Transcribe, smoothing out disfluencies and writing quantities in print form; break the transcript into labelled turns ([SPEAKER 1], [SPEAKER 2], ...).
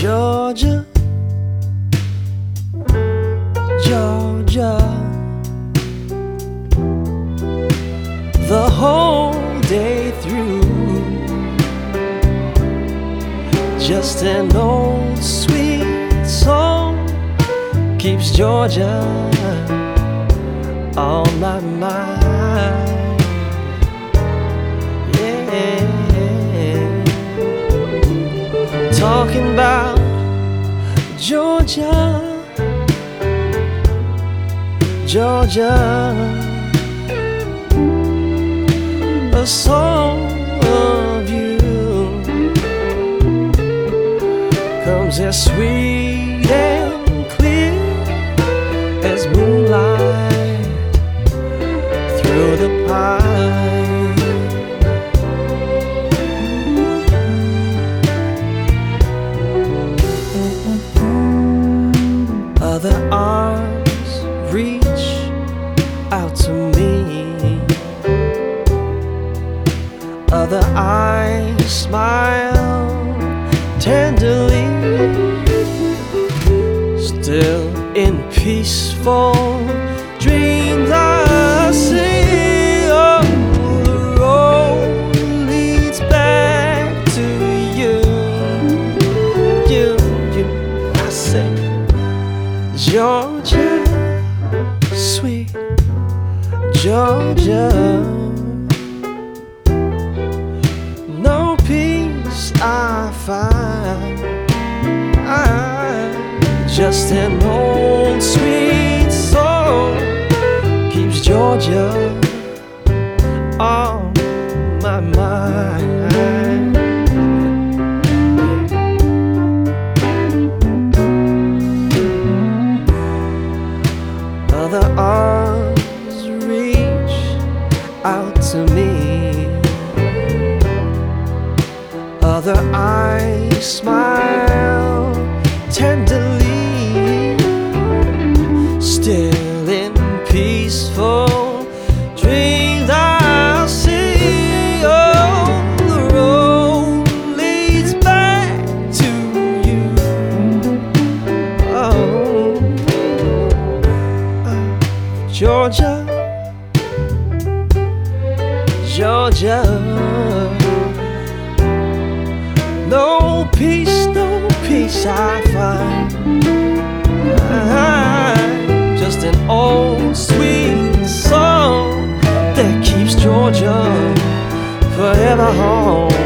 [SPEAKER 1] Georgia, Georgia, the whole day through. Just an old sweet song keeps Georgia on my mind. Yeah, talking about Georgia, Georgia, a song of you comes as sweet and clear as moonlight through the pine. Other arms reach out to me, other eyes smile tenderly, still in peaceful dreams I see. Oh, the road leads back to you, I say, Georgia, sweet Georgia, no peace I find. Just an old sweet song keeps Georgia on my mind. Other arms reach out to me, other eyes smile tenderly, still in peaceful dreams I see. Oh, the road leads back to you. Oh, Georgia, Georgia, no peace I find. Just an old sweet song that keeps Georgia forever home.